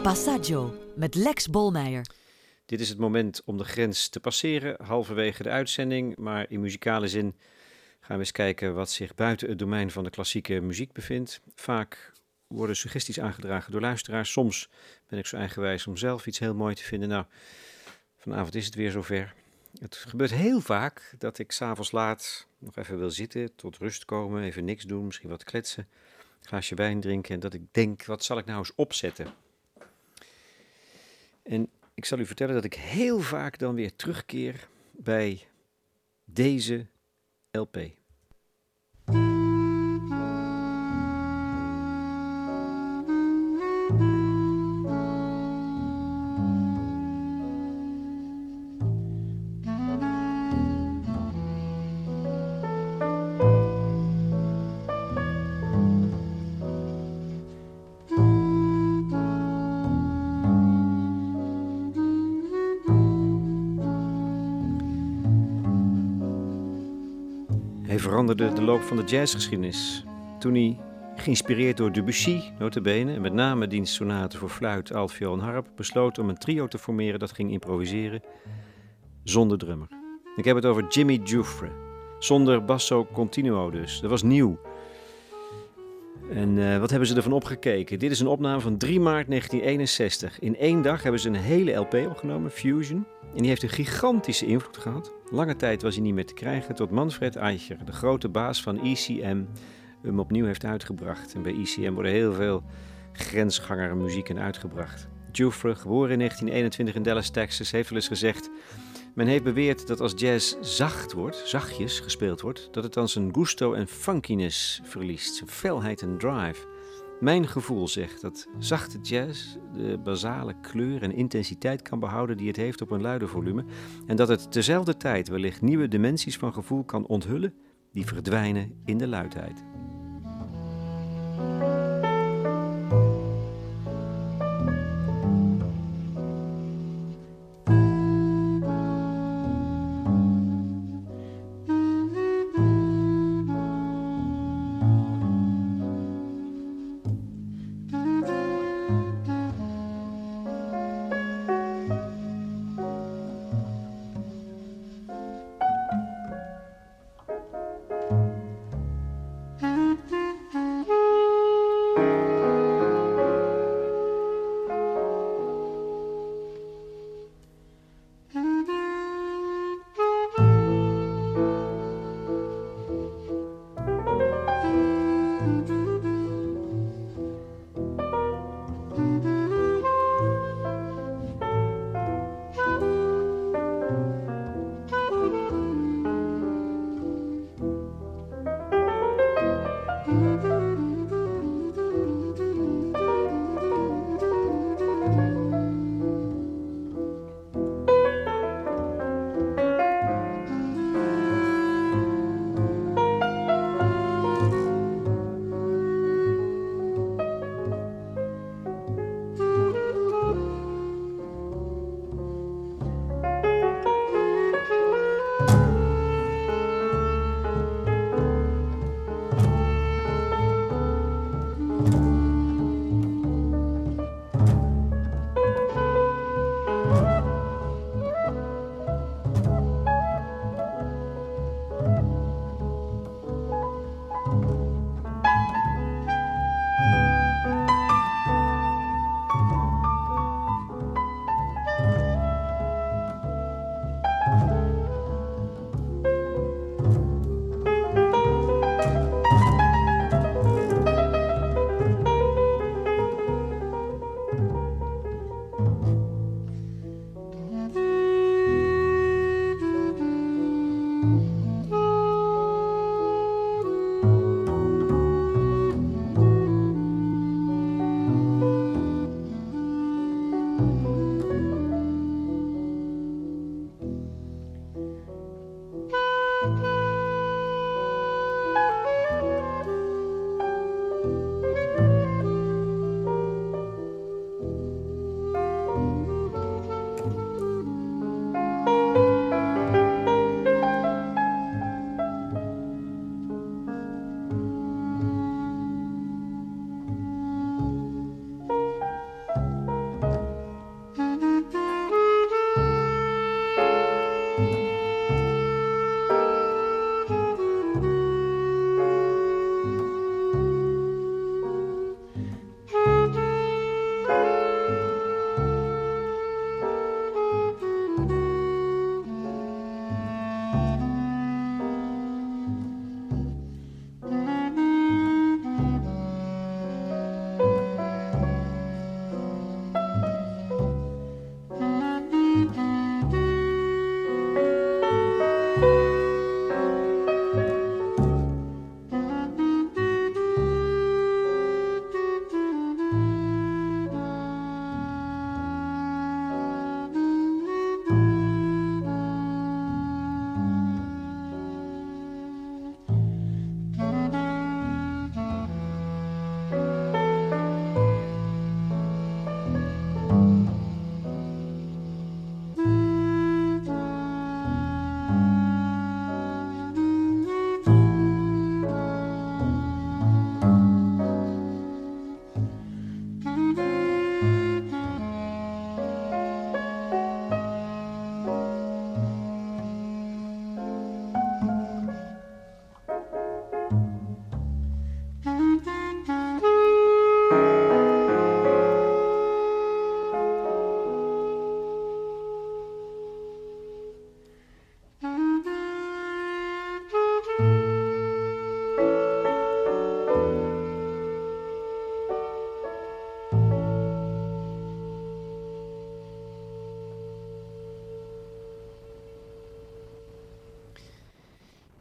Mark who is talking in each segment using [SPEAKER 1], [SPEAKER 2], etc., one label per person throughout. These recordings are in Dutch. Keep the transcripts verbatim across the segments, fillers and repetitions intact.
[SPEAKER 1] Passaggio met Lex Bolmeijer.
[SPEAKER 2] Dit is het moment om de grens te passeren, halverwege de uitzending. Maar in muzikale zin gaan we eens kijken wat zich buiten het domein van de klassieke muziek bevindt. Vaak worden suggesties aangedragen door luisteraars. Soms ben ik zo eigenwijs om zelf iets heel mooi te vinden. Nou, vanavond is het weer zover. Het gebeurt heel vaak dat ik 's avonds laat nog even wil zitten, tot rust komen, even niks doen, misschien wat kletsen, een glaasje wijn drinken en dat ik denk, wat zal ik nou eens opzetten? En ik zal u vertellen dat ik heel vaak dan weer terugkeer bij deze L P. Hij veranderde de loop van de jazzgeschiedenis toen hij, geïnspireerd door Debussy, nota bene, en met name diens sonaten voor fluit, altviool en harp, besloot om een trio te formeren dat ging improviseren zonder drummer. Ik heb het over Jimmy Giuffre, zonder basso continuo dus. Dat was nieuw. En uh, wat hebben ze ervan opgekeken? Dit is een opname van drie maart negentien eenenzestig. In één dag hebben ze een hele L P opgenomen, Fusion. En die heeft een gigantische invloed gehad. Lange tijd was hij niet meer te krijgen, tot Manfred Eicher, de grote baas van E C M, hem opnieuw heeft uitgebracht. En bij E C M worden heel veel grensganger muzieken uitgebracht. Giuffre, geboren in negentien eenentwintig in Dallas, Texas, heeft wel eens gezegd: men heeft beweerd dat als jazz zacht wordt, zachtjes gespeeld wordt, dat het dan zijn gusto en funkiness verliest, zijn felheid en drive. Mijn gevoel zegt dat zachte jazz de basale kleur en intensiteit kan behouden die het heeft op een luide volume en dat het tezelfde tijd wellicht nieuwe dimensies van gevoel kan onthullen die verdwijnen in de luidheid.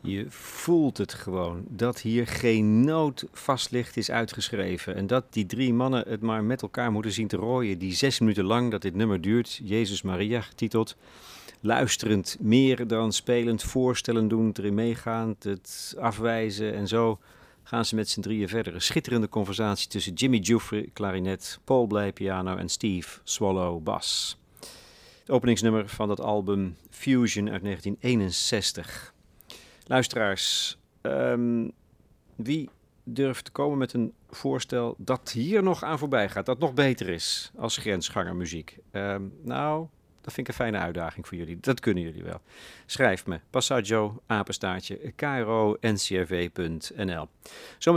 [SPEAKER 2] Je voelt het gewoon, dat hier geen noot vast ligt is uitgeschreven. En dat die drie mannen het maar met elkaar moeten zien te rooien. Die zes minuten lang dat dit nummer duurt, Jezus Maria getiteld. Luisterend, meer dan spelend, voorstellen doen, erin meegaand, het afwijzen en zo gaan ze met z'n drieën verder. Een schitterende conversatie tussen Jimmy Giuffre, klarinet, Paul Bley, piano en Steve Swallow, bas. Het openingsnummer van dat album Fusion uit negentien eenenzestig. Luisteraars, um, wie durft te komen met een voorstel dat hier nog aan voorbij gaat, dat nog beter is als grensgangermuziek? Um, nou, dat vind ik een fijne uitdaging voor jullie. Dat kunnen jullie wel. Schrijf me, passaggio, apenstaartje, k r o n c r v punt n l. Zometeen